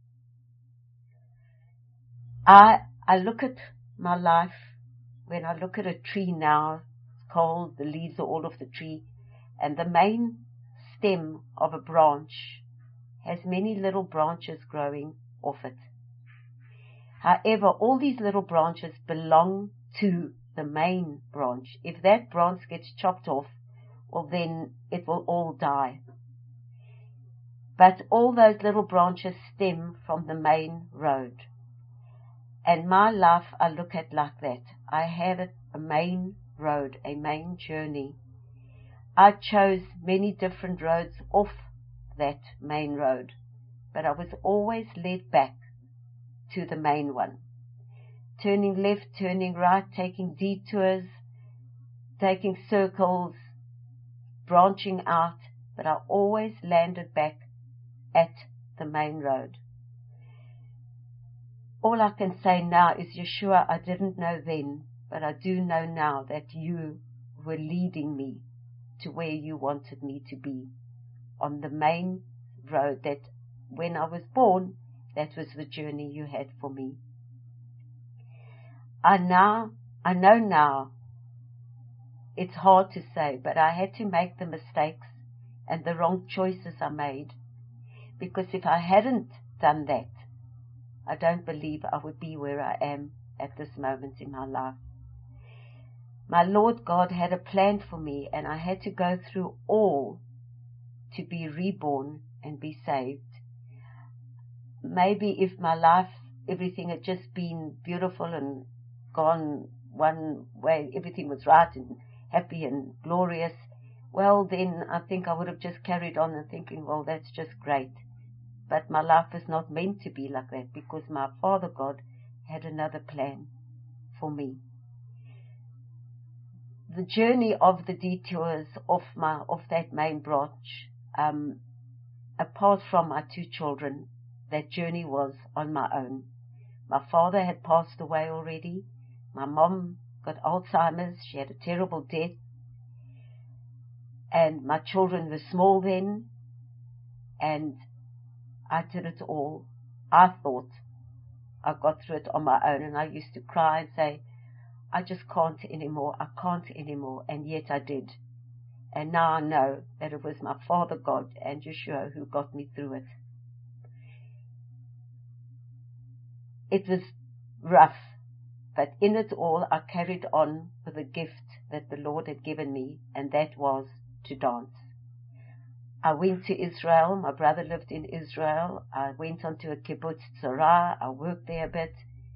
I, I look at my life, when I look at a tree now, it's cold, the leaves are all off the tree, and the main stem of a branch has many little branches growing off it. However, all these little branches belong to the main branch. If that branch gets chopped off, well, then it will all die. But all those little branches stem from the main road. And my life, I look at like that. I had a main road, a main journey. I chose many different roads off that main road, but I was always led back to the main one. Turning left, turning right, taking detours, taking circles, branching out, but I always landed back at the main road. All I can say now is, Yeshua, I didn't know then, but I do know now that you were leading me to where you wanted me to be, on the main road that when I was born, that was the journey you had for me. I now, I know now, it's hard to say, but I had to make the mistakes and the wrong choices I made, because if I hadn't done that, I don't believe I would be where I am at this moment in my life. My Lord God had a plan for me, and I had to go through all to be reborn and be saved. Maybe if my life, everything had just been beautiful and gone one way, everything was right and happy and glorious, well, then I think I would have just carried on and thinking, well, that's just great. But my life is not meant to be like that, because my Father God had another plan for me. The journey of the detours off my off that main branch, um, apart from my two children, that journey was on my own. My father had passed away already. My mom got Alzheimer's. She had a terrible death. And my children were small then. And I did it all. I thought I got through it on my own. And I used to cry and say, I just can't anymore. I can't anymore. And yet I did. And now I know that it was my Father God and Yeshua who got me through it. It was rough, but in it all I carried on with a gift that the Lord had given me, and that was to dance. I went to Israel. My brother lived in Israel. I went on to a kibbutz tzara. I worked there a bit.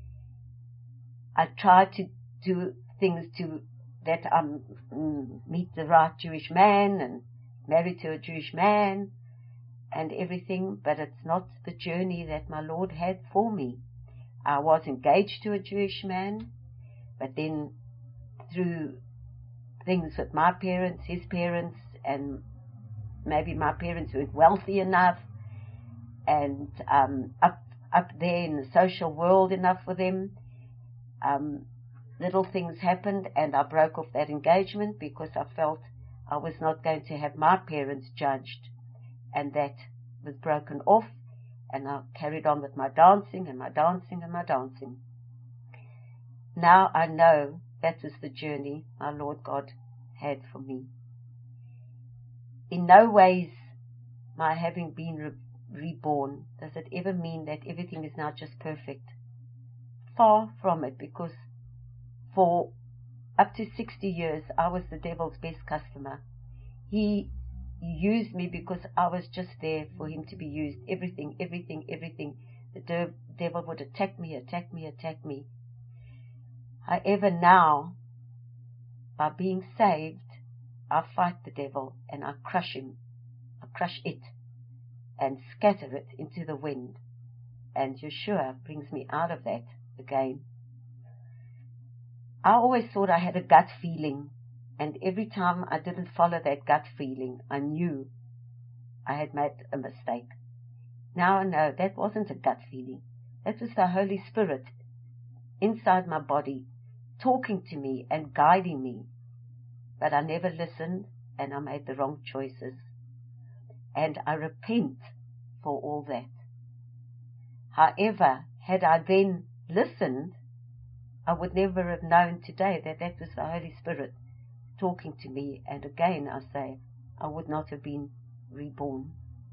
I tried to do things to that I um, meet the right Jewish man and marry to a Jewish man and everything, but it's not the journey that my Lord had for me. I was engaged to a Jewish man, but then through things with my parents, his parents, and maybe my parents weren't wealthy enough and um, up up there in the social world enough for them, um, little things happened, and I broke off that engagement because I felt I was not going to have my parents judged, and that was broken off. And I carried on with my dancing and my dancing and my dancing. Now I know that was the journey my Lord God had for me. In no ways my having been re- reborn does it ever mean that everything is now just perfect. Far from it, because for up to sixty years I was the devil's best customer. He He used me because I was just there for him to be used. Everything, everything, everything. The de- devil would attack me, attack me, attack me. However, now, by being saved, I fight the devil and I crush him. I crush it and scatter it into the wind. And Yeshua brings me out of that again. I always thought I had a gut feeling. And every time I didn't follow that gut feeling, I knew I had made a mistake. Now I know that wasn't a gut feeling. That was the Holy Spirit inside my body talking to me and guiding me. But I never listened, and I made the wrong choices. And I repent for all that. However, had I then listened, I would never have known today that that was the Holy Spirit talking to me, and again I say, I would not have been reborn.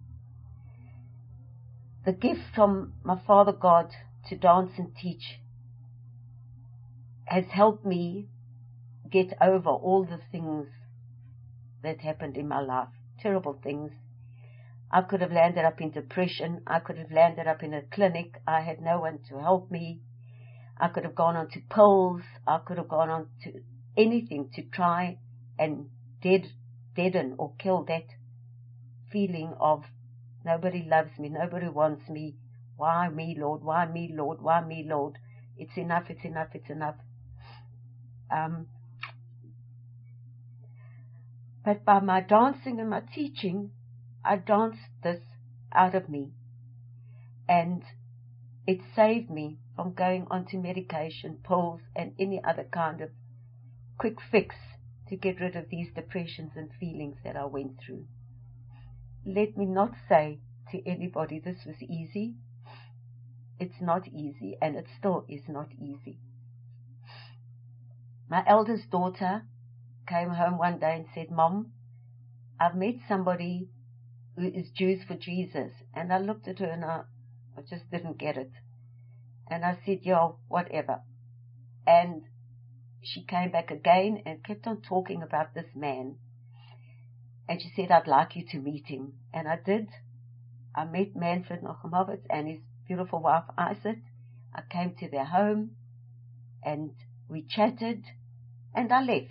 The gift from my Father God to dance and teach has helped me get over all the things that happened in my life, terrible things. I could have landed up in depression. I could have landed up in a clinic. I had no one to help me. I could have gone on to pills. I could have gone on to anything to try and dead, deaden or kill that feeling of nobody loves me, nobody wants me. Why me, Lord? Why me, Lord? Why me, Lord? It's enough, it's enough, it's enough. Um, but by my dancing and my teaching, I danced this out of me. And it saved me from going onto medication, pills, and any other kind of quick fix to get rid of these depressions and feelings that I went through. Let me not say to anybody this was easy. It's not easy, and it still is not easy. My eldest daughter came home one day and said, Mom, I've met somebody who is Jews for Jesus. And I looked at her and I, I just didn't get it. And I said, yeah, whatever. And she came back again and kept on talking about this man. And she said, I'd like you to meet him. And I did. I met Manfred Nochimowitz and his beautiful wife, Iset. I came to their home and we chatted and I left.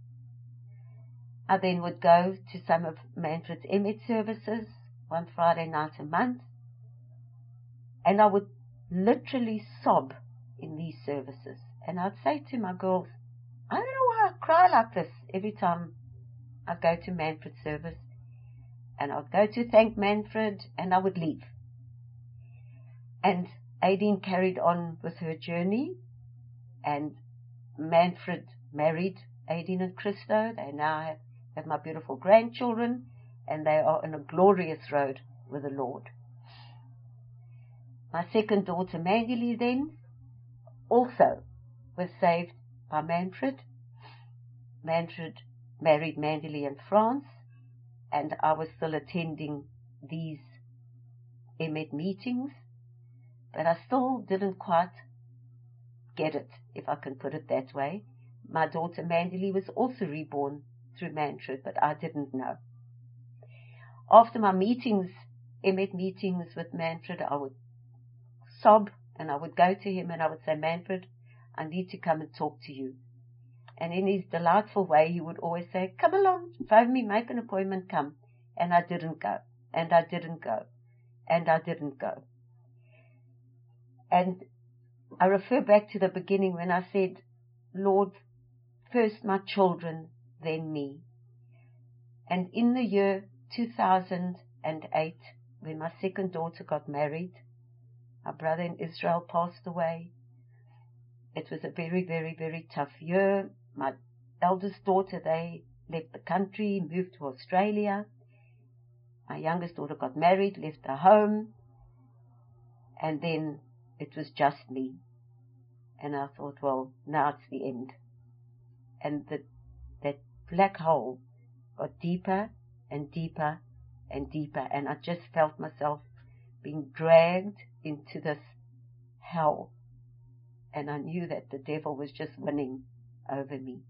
I then would go to some of Manfred's M E T services, one Friday night a month. And I would literally sob in these services. And I'd say to my girls, I don't know why I cry like this every time I go to Manfred's service. And I'd go to thank Manfred and I would leave. And Aideen carried on with her journey. And Manfred married Aideen and Christo. They now have, have my beautiful grandchildren. And they are on a glorious road with the Lord. My second daughter, Mandy, then, also was saved by Manfred. Manfred married Mandy in France, and I was still attending these M E T meetings, but I still didn't quite get it, if I can put it that way. My daughter Mandy was also reborn through Manfred, but I didn't know. After my meetings, M E T meetings with Manfred, I would sob, and I would go to him and I would say, Manfred, I need to come and talk to you. And in his delightful way, he would always say, come along, phone me, make an appointment, come. And I didn't go, and I didn't go, and I didn't go. And I refer back to the beginning when I said, Lord, first my children, then me. And in the year two thousand eight, when my second daughter got married, my brother in Israel passed away. It was a very, very, very tough year. My eldest daughter, they left the country, moved to Australia. My youngest daughter got married, left her home. And then it was just me. And I thought, well, now it's the end. And the, that black hole got deeper and deeper and deeper. And I just felt myself being dragged into this hell. And I knew that the devil was just winning over me.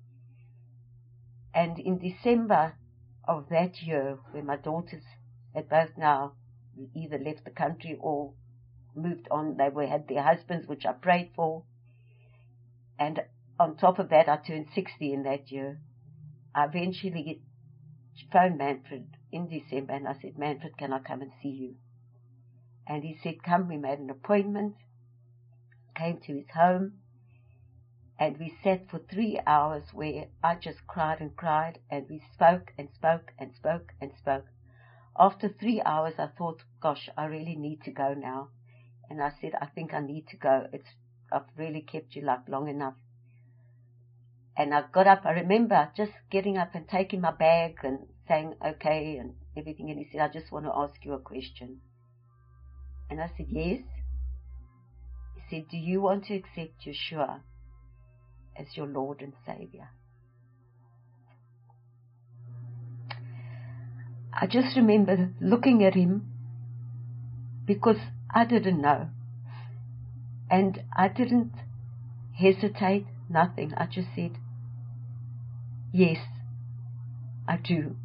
And in December of that year, when my daughters had both now either left the country or moved on, they were, had their husbands, which I prayed for. And on top of that, I turned sixty in that year. I eventually phoned Manfred in December and I said, Manfred, can I come and see you? And he said, come. We made an appointment, came to his home, and we sat for three hours where I just cried and cried, and we spoke and spoke and spoke and spoke. After three hours, I thought, gosh, I really need to go now. And I said, I think I need to go. It's, I've really kept you like long enough. And I got up. I remember just getting up and taking my bag and saying, okay, and everything. And he said, I just want to ask you a question. And I said, yes. He said, do you want to accept Yeshua as your Lord and Savior? I just remember looking at him because I didn't know. And I didn't hesitate, nothing. I just said, yes, I do.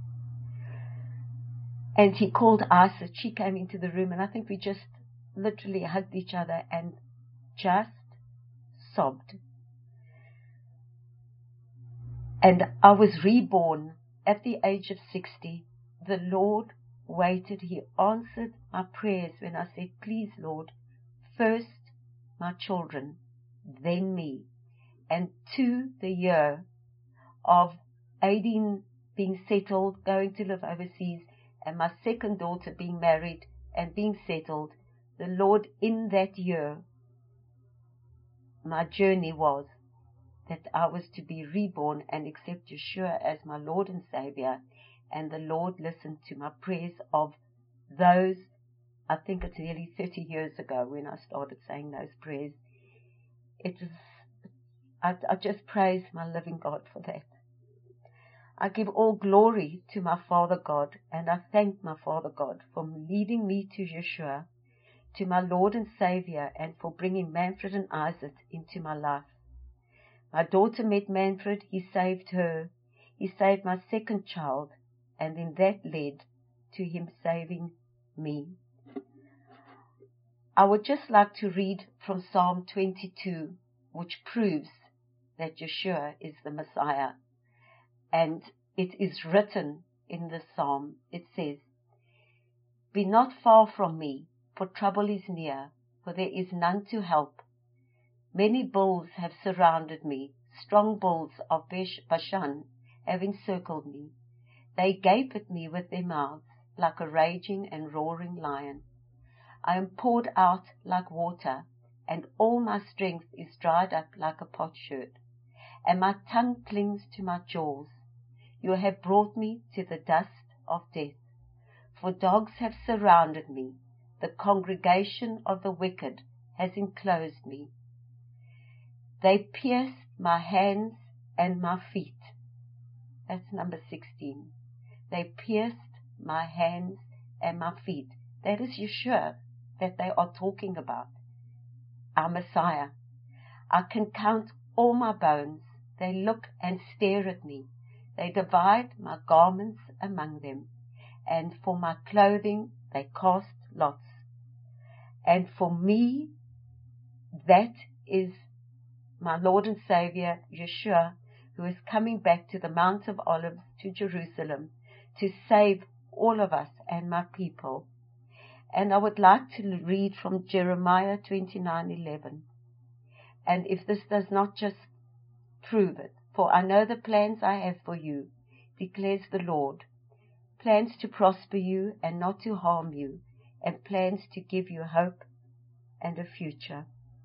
And he called Isis. She came into the room, and I think we just literally hugged each other and just sobbed. And I was reborn at the age of sixty. The Lord waited. He answered my prayers when I said, please, Lord, first my children, then me. And to the year of Aideen being settled, going to live overseas, and my second daughter being married and being settled, the Lord in that year, my journey was that I was to be reborn and accept Yeshua as my Lord and Savior. And the Lord listened to my prayers of those, I think it's nearly thirty years ago when I started saying those prayers. It is, I, I just praise my living God for that. I give all glory to my Father God, and I thank my Father God for leading me to Yeshua, to my Lord and Savior, and for bringing Manfred and Isaac into my life. My daughter met Manfred, he saved her, he saved my second child, and then that led to him saving me. I would just like to read from Psalm twenty-two, which proves that Yeshua is the Messiah. And it is written in the psalm, it says, be not far from me, for trouble is near, for there is none to help. Many bulls have surrounded me, strong bulls of Bashan have encircled me. They gape at me with their mouths, like a raging and roaring lion. I am poured out like water, and all my strength is dried up like a potsherd, and my tongue clings to my jaws. You have brought me to the dust of death, for dogs have surrounded me. The congregation of the wicked has enclosed me. They pierced my hands and my feet. That's number sixteen. They pierced my hands and my feet. That is Yeshua that they are talking about, our Messiah. I can count all my bones. They look and stare at me. They divide my garments among them, and for my clothing they cast lots. And for me, that is my Lord and Savior, Yeshua, who is coming back to the Mount of Olives, to Jerusalem, to save all of us and my people. And I would like to read from Jeremiah twenty-nine eleven. And if this does not just prove it, for I know the plans I have for you, declares the Lord, plans to prosper you and not to harm you, and plans to give you hope and a future.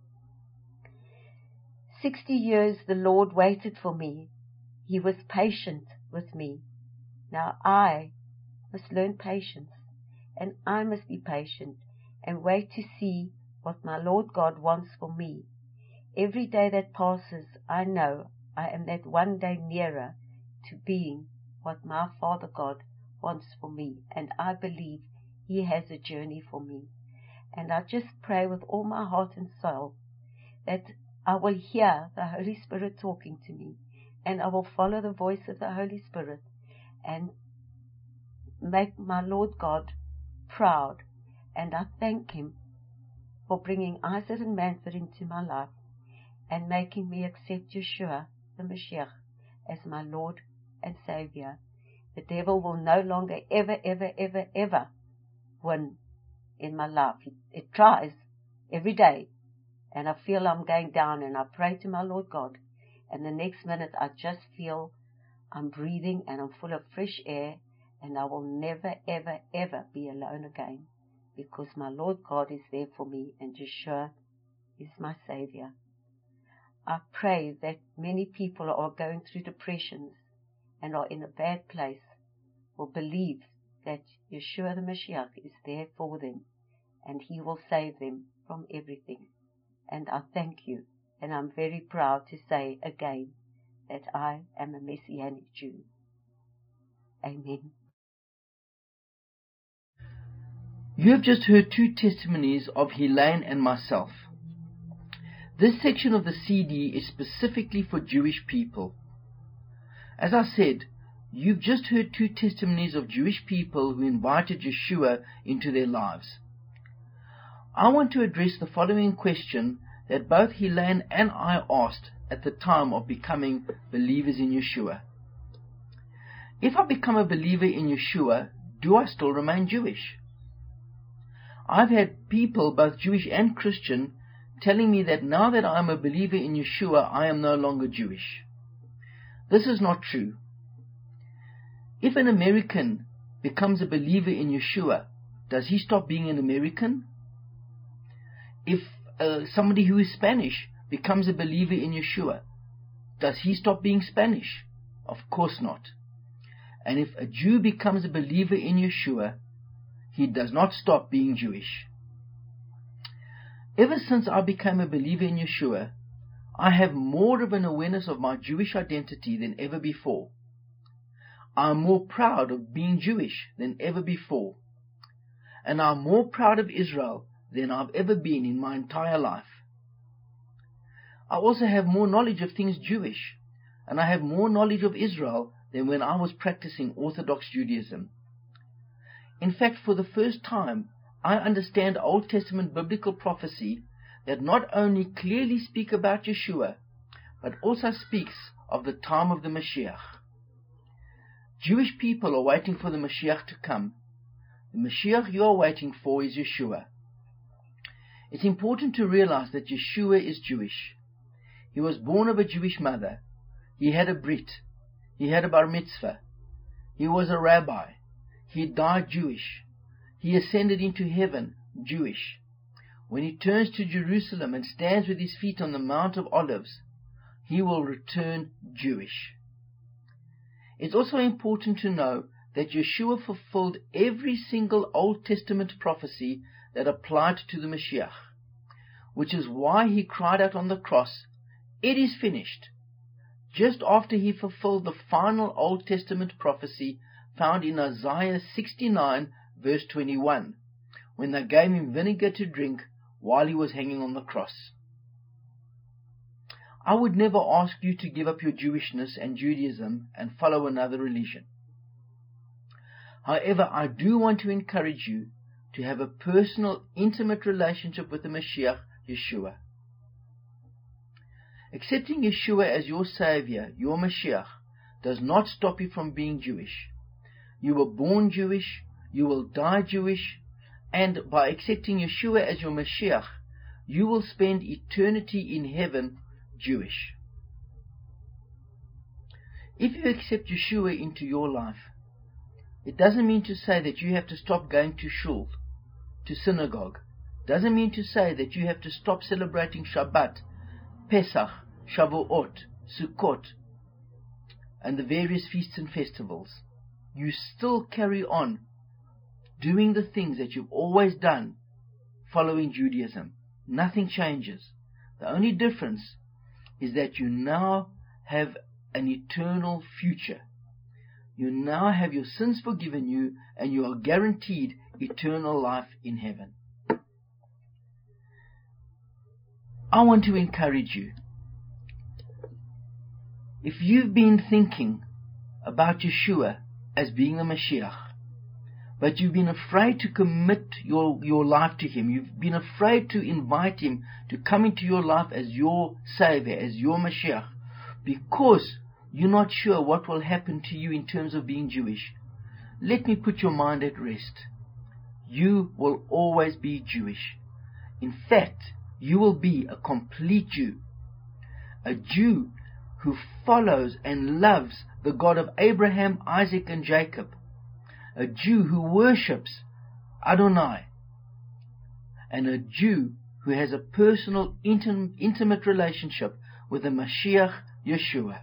Sixty years the Lord waited for me. He was patient with me. Now I must learn patience, and I must be patient and wait to see what my Lord God wants for me. Every day that passes, I know I am that one day nearer to being what my Father God wants for me, and I believe He has a journey for me. And I just pray with all my heart and soul that I will hear the Holy Spirit talking to me, and I will follow the voice of the Holy Spirit and make my Lord God proud. And I thank Him for bringing Isaac and Manfred into my life and making me accept Yeshua, the Mashiach, as my Lord and Savior. The devil will no longer ever, ever, ever, ever win in my life. It, it tries every day, and I feel I'm going down, and I pray to my Lord God, and the next minute I just feel I'm breathing and I'm full of fresh air, and I will never, ever, ever be alone again, because my Lord God is there for me, and Yeshua is my Savior. I pray that many people are going through depressions and are in a bad place will believe that Yeshua the Mashiach is there for them, and He will save them from everything. And I thank you, and I'm very proud to say again that I am a Messianic Jew. Amen. You have just heard two testimonies of Helene and myself. This section of the C D is specifically for Jewish people. As I said, you've just heard two testimonies of Jewish people who invited Yeshua into their lives. I want to address the following question that both Helene and I asked at the time of becoming believers in Yeshua. If I become a believer in Yeshua, do I still remain Jewish? I've had people, both Jewish and Christian, telling me that now that I am a believer in Yeshua, I am no longer Jewish. This is not true. If an American becomes a believer in Yeshua, does he stop being an American? If uh, somebody who is Spanish becomes a believer in Yeshua, does he stop being Spanish? Of course not. And if a Jew becomes a believer in Yeshua, he does not stop being Jewish. Ever since I became a believer in Yeshua, I have more of an awareness of my Jewish identity than ever before. I am more proud of being Jewish than ever before. And I'm more proud of Israel than I've ever been in my entire life. I also have more knowledge of things Jewish, and I have more knowledge of Israel than when I was practicing Orthodox Judaism. In fact, for the first time, I understand Old Testament biblical prophecy that not only clearly speak about Yeshua, but also speaks of the time of the Mashiach. Jewish people are waiting for the Mashiach to come. The Mashiach you are waiting for is Yeshua. It's important to realize that Yeshua is Jewish. He was born of a Jewish mother. He had a Brit. He had a Bar Mitzvah. He was a rabbi. He died Jewish. He ascended into heaven Jewish. When he turns to Jerusalem and stands with his feet on the Mount of Olives, he will return Jewish. It's also important to know that Yeshua fulfilled every single Old Testament prophecy that applied to the Mashiach, which is why he cried out on the cross, "It is finished," just after he fulfilled the final Old Testament prophecy found in Isaiah sixty-nine, verse twenty-one, when they gave him vinegar to drink while he was hanging on the cross. I would never ask you to give up your Jewishness and Judaism and follow another religion. However, I do want to encourage you to have a personal, intimate relationship with the Mashiach, Yeshua. Accepting Yeshua as your Savior, your Mashiach, does not stop you from being Jewish. You were born Jewish, you will die Jewish, and by accepting Yeshua as your Mashiach, you will spend eternity in heaven Jewish. If you accept Yeshua into your life, it doesn't mean to say that you have to stop going to shul, to synagogue. Doesn't mean to say that you have to stop celebrating Shabbat, Pesach, Shavuot, Sukkot, and the various feasts and festivals. You still carry on doing the things that you've always done, following Judaism. Nothing changes. The only difference is that you now have an eternal future. You now have your sins forgiven you, and you are guaranteed eternal life in heaven. I want to encourage you. If you've been thinking about Yeshua as being the Mashiach, but you've been afraid to commit your, your life to Him, you've been afraid to invite Him to come into your life as your Savior, as your Mashiach, because you're not sure what will happen to you in terms of being Jewish, let me put your mind at rest. You will always be Jewish. In fact, you will be a complete Jew. A Jew who follows and loves the God of Abraham, Isaac, and Jacob. A Jew who worships Adonai. And a Jew who has a personal, intim- intimate relationship with the Mashiach, Yeshua.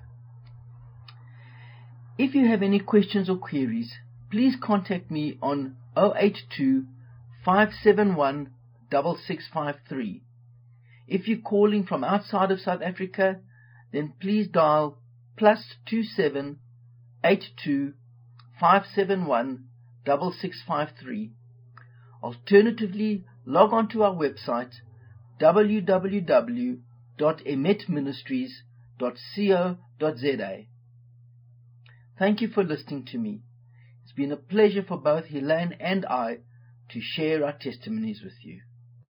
If you have any questions or queries, please contact me on zero eight two, five seven one, six six five three. If you're calling from outside of South Africa, then please dial plus two seven eight two five seven one six six five three. Alternatively, log on to our website w w w dot emet ministries dot co dot za. Thank you for listening to me. It's been a pleasure for both Helene and I to share our testimonies with you.